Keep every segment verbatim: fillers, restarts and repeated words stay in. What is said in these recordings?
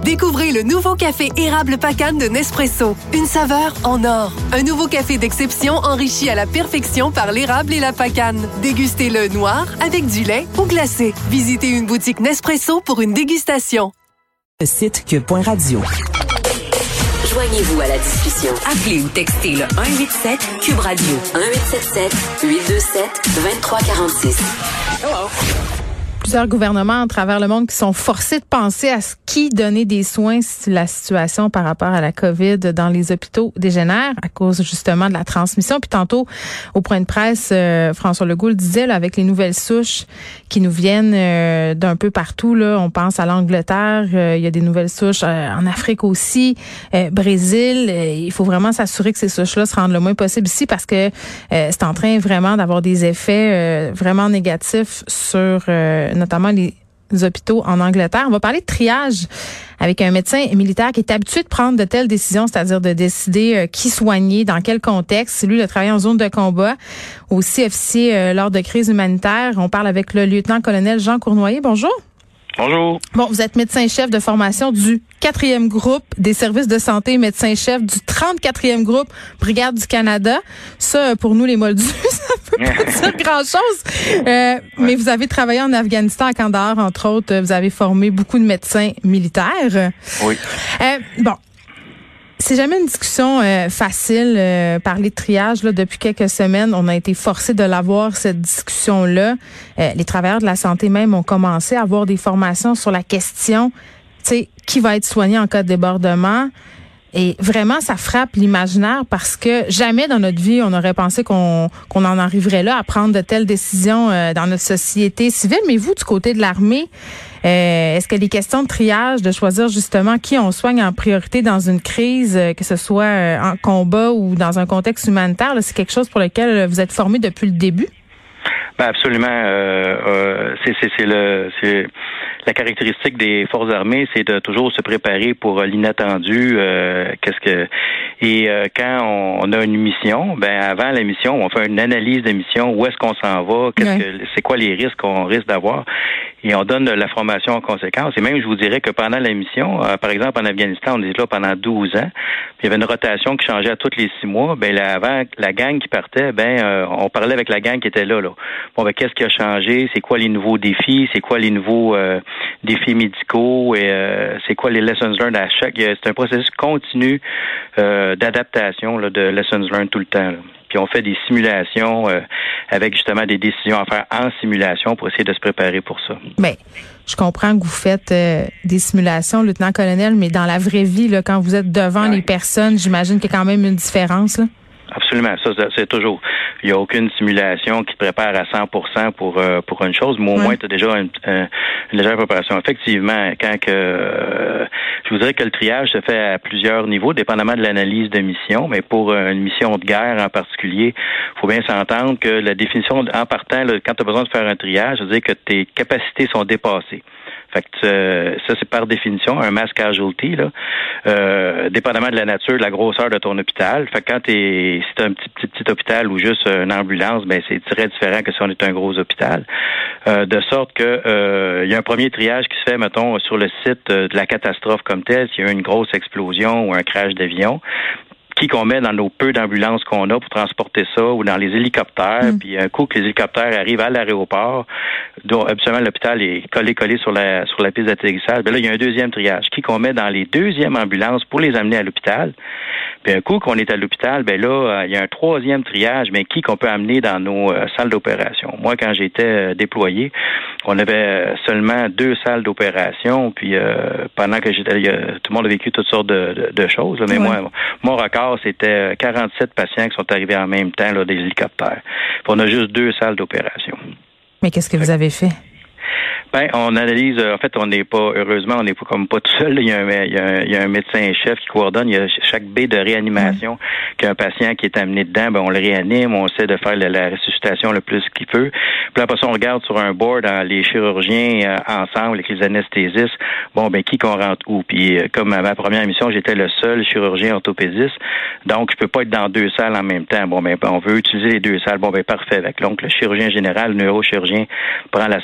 Découvrez le nouveau café érable Pacane de Nespresso. Une saveur en or. Un nouveau café d'exception enrichi à la perfection par l'érable et la pacane. Dégustez-le noir, avec du lait ou glacé. Visitez une boutique Nespresso pour une dégustation. Le site cube point radio. Joignez-vous à la discussion. Appelez ou textez le un huit sept Cube Radio. un huit sept sept huit deux sept deux trois quatre six. Hello. Plusieurs gouvernements à travers le monde qui sont forcés de penser à ce qui donner des soins si la situation par rapport à la COVID dans les hôpitaux dégénère à cause justement de la transmission. Puis tantôt, au point de presse, euh, François Legault le disait, là, avec les nouvelles souches qui nous viennent euh, d'un peu partout, là, on pense à l'Angleterre, euh, il y a des nouvelles souches euh, en Afrique aussi, euh, Brésil. Euh, il faut vraiment s'assurer que ces souches-là se rendent le moins possible ici parce que euh, c'est en train vraiment d'avoir des effets euh, vraiment négatifs sur euh, notamment les hôpitaux en Angleterre. On va parler de triage avec un médecin militaire qui est habitué de prendre de telles décisions, c'est-à-dire de décider euh, qui soigner, dans quel contexte. C'est lui, il a travaillé en zone de combat, aussi officier euh, lors de crises humanitaires. On parle avec le lieutenant-colonel Jean Cournoyer. Bonjour. Bonjour. Bon, vous êtes médecin-chef de formation du quatrième groupe des services de santé, médecin-chef du trente-quatrième groupe Brigade du Canada. Ça, pour nous, les Moldus, ça peut pas dire grand-chose. Euh, mais vous avez travaillé en Afghanistan, à Kandahar, entre autres. Vous avez formé beaucoup de médecins militaires. Oui. Euh, bon. C'est jamais une discussion euh, facile, euh, parler de triage. Là, depuis quelques semaines, on a été forcé de l'avoir, cette discussion-là. Euh, les travailleurs de la santé même ont commencé à avoir des formations sur la question, tu sais, qui va être soigné en cas de débordement. Et vraiment, ça frappe l'imaginaire parce que jamais dans notre vie, on aurait pensé qu'on qu'on en arriverait là à prendre de telles décisions euh, dans notre société civile. Mais vous, du côté de l'armée, euh, est-ce que les questions de triage, de choisir justement qui on soigne en priorité dans une crise, euh, que ce soit euh, en combat ou dans un contexte humanitaire, là, c'est quelque chose pour lequel vous êtes formé depuis le début? Ben absolument. Euh, euh, c'est, c'est, c'est le, c'est la caractéristique des forces armées, c'est de toujours se préparer pour l'inattendu. Euh, qu'est-ce que et euh, quand on a une mission, ben avant la mission, on fait une analyse de mission. Où est-ce qu'on s'en va? Qu'est-ce ouais. que c'est quoi les risques qu'on risque d'avoir? Et on donne la formation en conséquence. Et même, je vous dirais que pendant la mission, euh, par exemple en Afghanistan, on était là pendant douze ans. Puis il y avait une rotation qui changeait à tous les six mois. Ben là, avant la gang qui partait, ben euh, on parlait avec la gang qui était là. là. Bon, ben qu'est-ce qui a changé? C'est quoi les nouveaux défis? C'est quoi les nouveaux euh, défis médicaux? Et euh, c'est quoi les lessons learned à chaque? C'est un processus continu euh, d'adaptation là, de lessons learned tout le temps. Là. Puis on fait des simulations euh, avec justement des décisions à faire en simulation pour essayer de se préparer pour ça. Bien, je comprends que vous faites euh, des simulations, lieutenant-colonel, mais dans la vraie vie, là, quand vous êtes devant ouais. les personnes, j'imagine qu'il y a quand même une différence, là. Absolument, ça c'est toujours. Il n'y a aucune simulation qui te prépare à cent pour cent pour euh, pour une chose, mais au ouais. moins tu as déjà une, une, une légère préparation. Effectivement, quand que euh, je vous dirais que le triage se fait à plusieurs niveaux, dépendamment de l'analyse de mission, mais pour une mission de guerre en particulier, il faut bien s'entendre que la définition en partant, là, quand tu as besoin de faire un triage, ça veut dire que tes capacités sont dépassées. Fait que euh, ça, c'est par définition un mass casualty, là. Euh, dépendamment de la nature, de la grosseur de ton hôpital. Fait que quand t'es si t'as un petit, petit petit hôpital ou juste une ambulance, ben c'est très différent que si on est un gros hôpital. Euh, de sorte que euh, il y a un premier triage qui se fait, mettons, sur le site de la catastrophe comme telle, s'il y a eu une grosse explosion ou un crash d'avion. Qui qu'on met dans nos peu d'ambulances qu'on a pour transporter ça, ou dans les hélicoptères, mmh. puis un coup que les hélicoptères arrivent à l'aéroport, dont absolument l'hôpital est collé-collé sur la sur la piste d'atterrissage, ben là, il y a un deuxième triage. Qui qu'on met dans les deuxièmes ambulances pour les amener à l'hôpital. Puis un coup qu'on est à l'hôpital, ben là, il y a un troisième triage, mais qui qu'on peut amener dans nos euh, salles d'opération. Moi, quand j'étais euh, déployé, on avait seulement deux salles d'opération, puis euh, pendant que j'étais, euh, tout le monde a vécu toutes sortes de, de, de choses, là, mais ouais. moi, mon record, c'était quarante-sept patients qui sont arrivés en même temps, là, des hélicoptères. Puis on a juste deux salles d'opération. Mais qu'est-ce que vous avez fait? Ben, on analyse, en fait, on n'est pas, heureusement, on n'est pas comme pas tout seul. Il y a un, il y a un, il y a un médecin-chef qui coordonne. Il y a chaque baie de réanimation mmh. qu'un patient qui est amené dedans, ben, on le réanime, on essaie de faire la, la ressuscitation le plus qu'il peut. Puis après ça, on regarde sur un board hein, les chirurgiens euh, ensemble, avec les anesthésistes. Bon, ben, qui qu'on rentre où? Puis, euh, comme à ma première émission, j'étais le seul chirurgien orthopédiste. Donc, je peux pas être dans deux salles en même temps. Bon, ben, on veut utiliser les deux salles. Bon, ben, parfait. Donc, le chirurgien général, le neurochirurgien prend la salle un,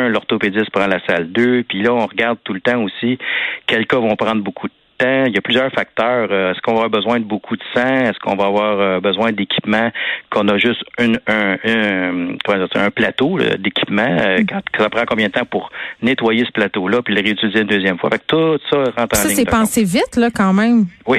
un, l'orthopédiste prend la salle deux, puis là, on regarde tout le temps aussi quels cas vont prendre beaucoup de temps. Il y a plusieurs facteurs. Est-ce qu'on va avoir besoin de beaucoup de sang? Est-ce qu'on va avoir besoin d'équipement qu'on a juste une, un, un, comment dire, un plateau là, d'équipement? Mm. Quand, ça prend combien de temps pour nettoyer ce plateau-là puis le réutiliser une deuxième fois? Fait que tout ça rentre en ça, ligne. Ça, c'est pensé vite, là, quand même. Oui.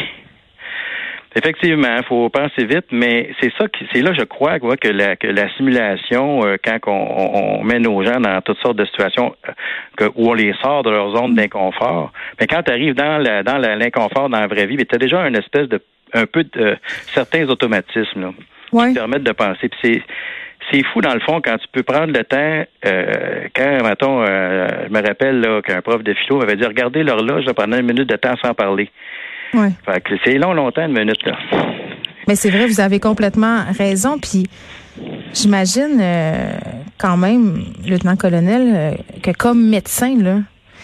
Effectivement, il faut penser vite, mais c'est ça qui, c'est là, je crois, quoi, que la que la simulation, euh, quand on, on met nos gens dans toutes sortes de situations euh, que, où on les sort de leur zone d'inconfort, mais quand tu arrives dans la, dans la, l'inconfort dans la vraie vie, tu as déjà une espèce de un peu de euh, certains automatismes là, ouais. qui te permettent de penser. Puis c'est c'est fou dans le fond quand tu peux prendre le temps. Euh, quand, mettons, euh, je me rappelle là qu'un prof de philo m'avait dit regardez l'horloge là, pendant une minute de temps sans parler. Ouais. Fait que c'est long, longtemps, une minute, là. Mais c'est vrai, vous avez complètement raison. Puis, j'imagine euh, quand même, lieutenant-colonel, euh, que comme médecin, là,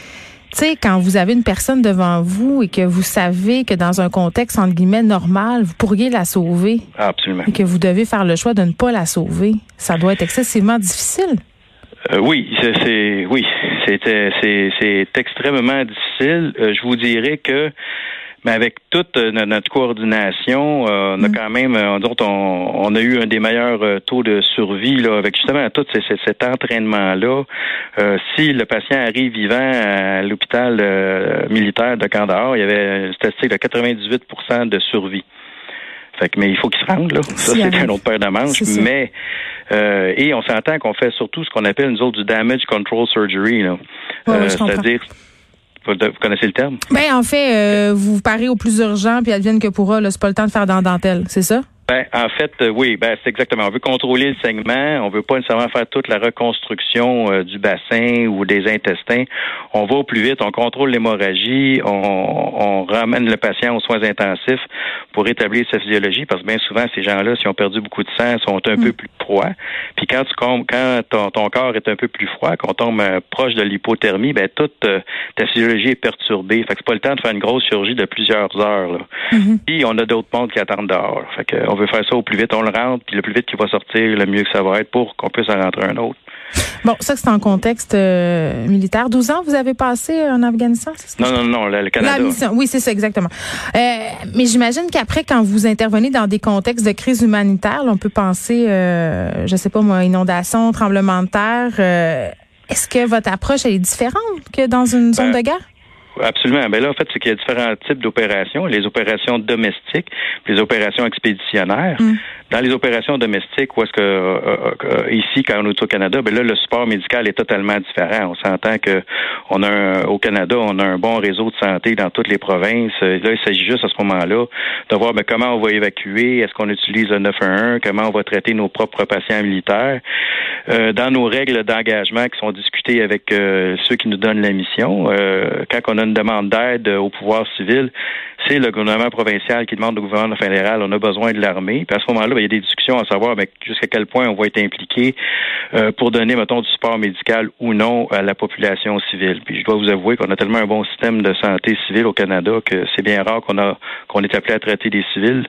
tu sais, quand vous avez une personne devant vous et que vous savez que dans un contexte, entre guillemets, normal, vous pourriez la sauver. Ah, absolument. Et que vous devez faire le choix de ne pas la sauver. Ça doit être excessivement difficile. Euh, oui, c'est, c'est oui, c'était c'est c'est extrêmement difficile. Euh, je vous dirais que mais avec toute euh, notre coordination, euh, on a quand même, euh, on, on a eu un des meilleurs euh, taux de survie là, avec justement tout ces, ces, cet entraînement-là. Euh, si le patient arrive vivant à l'hôpital euh, militaire de Kandahar, il y avait une statistique de quatre-vingt-dix-huit pour cent de survie. Fait que, mais il faut qu'il se rende, là. Ça, c'est un autre paire de manches. Mais euh, et on s'entend qu'on fait surtout ce qu'on appelle, nous autres, du damage control surgery, là. Ouais, euh, ouais, c'est-à-dire Vous connaissez le terme? Ben en fait, euh, vous parez au plus urgent, puis advienne que pourra, là, c'est pas le temps de faire dans dentelle, c'est ça? Ben, en fait, euh, oui, ben c'est exactement. On veut contrôler le saignement, on veut pas nécessairement faire toute la reconstruction euh, du bassin ou des intestins. On va au plus vite, on contrôle l'hémorragie, on, on ramène le patient aux soins intensifs pour rétablir sa physiologie, parce que bien souvent, ces gens-là, s'ils ont perdu beaucoup de sang, sont un mmh. peu plus froids. Puis quand tu quand ton, ton corps est un peu plus froid, qu'on tombe euh, proche de l'hypothermie, ben toute euh, ta physiologie est perturbée. Fait que c'est pas le temps de faire une grosse chirurgie de plusieurs heures, là. Mmh. Puis on a d'autres mondes qui attendent dehors. Fait que on veut faire ça au plus vite, on le rentre, puis le plus vite qu'il va sortir, le mieux que ça va être pour qu'on puisse en rentrer un autre. Bon, ça, c'est en contexte euh, militaire. douze ans, vous avez passé en Afghanistan, c'est ça? Non, non, non, le, le Canada. La mission, oui, c'est ça, exactement. Euh, mais j'imagine qu'après, quand vous intervenez dans des contextes de crise humanitaire, là, on peut penser, euh, je sais pas moi, inondation, tremblement de terre. Euh, est-ce que votre approche elle est différente que dans une zone ben, de guerre? Absolument. Ben là, en fait, c'est qu'il y a différents types d'opérations. Les opérations domestiques, puis les opérations expéditionnaires. Mm. Dans les opérations domestiques, où est-ce que euh, euh, ici, quand on est au Canada, ben là, le support médical est totalement différent. On s'entend que on a un, au Canada, on a un bon réseau de santé dans toutes les provinces. Là, il s'agit juste à ce moment-là de voir ben, comment on va évacuer, est-ce qu'on utilise le neuf un un, comment on va traiter nos propres patients militaires. Euh, dans nos règles d'engagement qui sont discutées avec euh, ceux qui nous donnent la mission, euh, quand on a une demande d'aide au pouvoir civil, c'est le gouvernement provincial qui demande au gouvernement fédéral, on a besoin de l'armée. Puis à ce moment-là, ben, il y a des discussions à savoir ben, jusqu'à quel point on va être impliqué euh, pour donner, mettons, du support médical ou non à la population civile. Puis je dois vous avouer qu'on a tellement un bon système de santé civile au Canada que c'est bien rare qu'on a qu'on est appelé à traiter des civils.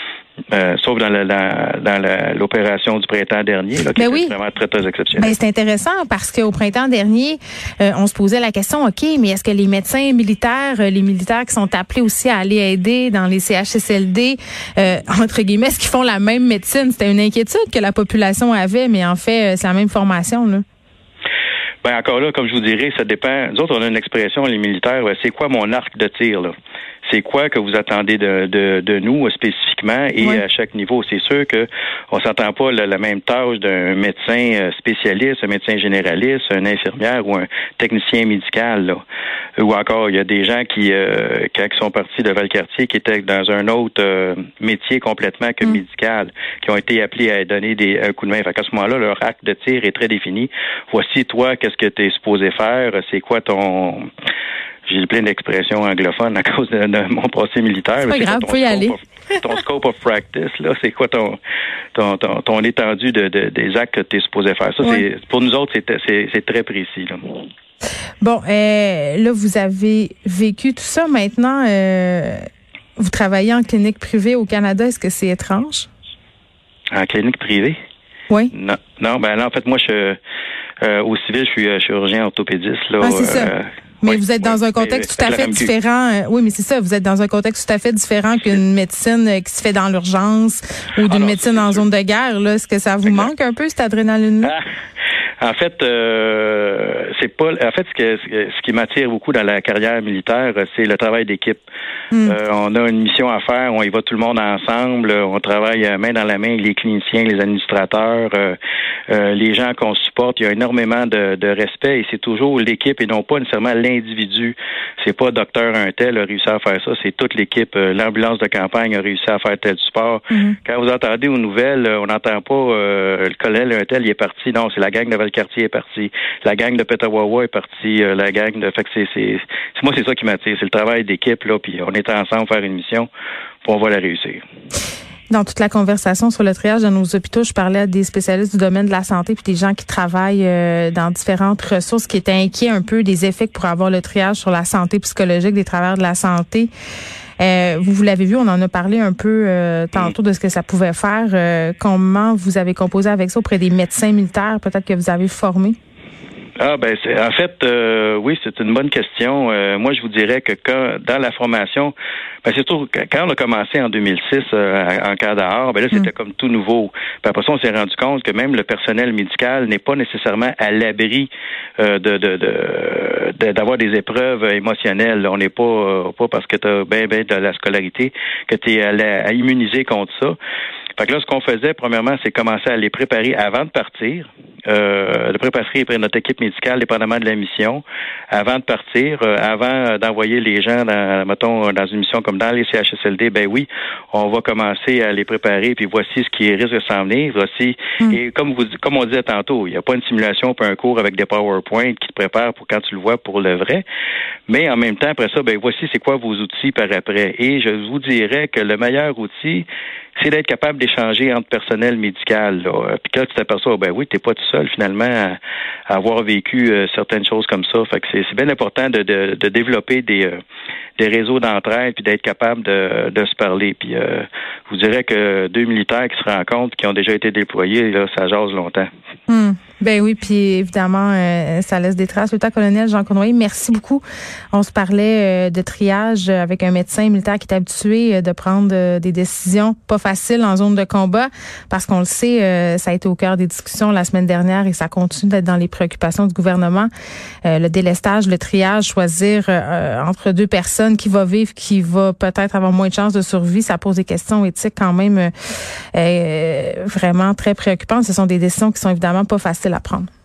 Euh, sauf dans, la, la, dans la, l'opération du printemps dernier, là, qui ben était oui. vraiment très, très exceptionnelle. Ben c'est intéressant parce qu'au printemps dernier, euh, on se posait la question, OK, mais est-ce que les médecins militaires, les militaires qui sont appelés aussi à aller aider dans les C H S L D, euh, entre guillemets, est-ce qu'ils font la même médecine? C'était une inquiétude que la population avait, mais en fait, c'est la même formation, là. Ben encore là, comme je vous dirais, ça dépend. Nous autres, on a une expression, les militaires, ben, c'est quoi mon arc de tir, là? C'est quoi que vous attendez de, de, de nous spécifiquement et oui. à chaque niveau. C'est sûr que on s'entend pas la, la même tâche d'un médecin spécialiste, un médecin généraliste, une infirmière ou un technicien médical. Là. Ou encore, il y a des gens qui, euh, quand ils sont partis de Valcartier, qui étaient dans un autre euh, métier complètement que mm. médical, qui ont été appelés à donner des, un coup de main. Fait qu'à ce moment-là, leur acte de tir est très défini. Voici, toi, qu'est-ce que tu es supposé faire? C'est quoi ton... J'ai plein d'expressions anglophones à cause de, de mon passé militaire. C'est pas grave, ton faut y aller. Of, ton scope of practice, là, c'est quoi ton ton, ton, ton étendue de, de, des actes que tu es supposé faire. Ça, ouais. c'est pour nous autres, c'est, c'est, c'est très précis. Là. Bon, euh, là, vous avez vécu tout ça. Maintenant, euh, vous travaillez en clinique privée au Canada. Est-ce que c'est étrange? En clinique privée? Oui. Non, non, ben là, en fait, moi, je Euh, au civil, je suis euh, chirurgien orthopédiste. Là, ah, c'est ça. Euh, Mais oui, vous êtes dans oui, un contexte tout à fait différent. Oui, mais c'est ça. Vous êtes dans un contexte tout à fait différent qu'une médecine qui se fait dans l'urgence ou d'une ah médecine en sûr. zone de guerre. Là, est-ce que ça vous exact. manque un peu cette adrénaline-là? Ah. En fait, euh, c'est pas. En fait, ce, que, ce qui m'attire beaucoup dans la carrière militaire, c'est le travail d'équipe. Mm. Euh, on a une mission à faire, on y va tout le monde ensemble, on travaille main dans la main avec les cliniciens, les administrateurs, euh, euh, les gens qu'on supporte. Il y a énormément de, de respect et c'est toujours l'équipe et non pas nécessairement l'individu. C'est pas docteur un tel a réussi à faire ça, c'est toute l'équipe. L'ambulance de campagne a réussi à faire tel support. Mm. Quand vous entendez aux nouvelles, on n'entend pas euh, le colonel un tel il est parti. Non, c'est la gang de Valcartier est partie, la gang de Petawawa est partie, euh, la gang de... Fait que c'est, c'est, c'est moi, c'est ça qui m'attire, c'est le travail d'équipe, là, puis on est ensemble faire une mission, puis on va la réussir. Dans toute la conversation sur le triage dans nos hôpitaux, je parlais à des spécialistes du domaine de la santé puis des gens qui travaillent euh, dans différentes ressources qui étaient inquiets un peu des effets que pourrait avoir le triage sur la santé psychologique des travailleurs de la santé. Euh, vous, vous l'avez vu, on en a parlé un peu euh, tantôt de ce que ça pouvait faire. Euh, comment vous avez composé avec ça auprès des médecins militaires, peut-être que vous avez formé? Ah ben c'est en fait euh, oui, c'est une bonne question. Euh, moi je vous dirais que quand dans la formation, ben c'est surtout quand on a commencé en deux mille six euh, en Kandahar, ben là c'était mm. comme tout nouveau. Puis après ça on s'est rendu compte que même le personnel médical n'est pas nécessairement à l'abri euh, de, de, de, de d'avoir des épreuves émotionnelles. On n'est pas euh, pas parce que tu as ben ben de la scolarité que tu es à, la, à immuniser contre ça. Fait que là, ce qu'on faisait, premièrement, c'est commencer à les préparer avant de partir, euh, de préparer notre équipe médicale, dépendamment de la mission, avant de partir, euh, avant d'envoyer les gens, dans, mettons, dans une mission comme dans les C H S L D, ben oui, on va commencer à les préparer, puis voici ce qui risque de s'en venir, voici, mm. et comme vous, comme on disait tantôt, il n'y a pas une simulation, pas un cours avec des PowerPoint qui te préparent pour quand tu le vois pour le vrai, mais en même temps, après ça, ben voici c'est quoi vos outils par après, et je vous dirais que le meilleur outil, c'est d'être capable d'échanger entre personnel médical. Là. Puis là, tu t'aperçois, ben oui, t'es pas tout seul finalement à, à avoir vécu euh, certaines choses comme ça. Fait que c'est, c'est bien important de, de, de développer des, euh, des réseaux d'entraide puis d'être capable de, de se parler. Puis euh, je vous dirais que deux militaires qui se rencontrent, qui ont déjà été déployés, là, ça jase longtemps. Mmh. Ben oui, puis évidemment, euh, ça laisse des traces. Lieutenant-colonel Jean Cournoyer, merci beaucoup. On se parlait euh, de triage avec un médecin militaire qui est habitué euh, de prendre euh, des décisions pas faciles en zone de combat, parce qu'on le sait, euh, ça a été au cœur des discussions la semaine dernière et ça continue d'être dans les préoccupations du gouvernement. Euh, le délestage, le triage, choisir euh, entre deux personnes qui va vivre, qui va peut-être avoir moins de chances de survie, ça pose des questions éthiques quand même euh, vraiment très préoccupantes. Ce sont des décisions qui sont évidemment pas faciles à prendre.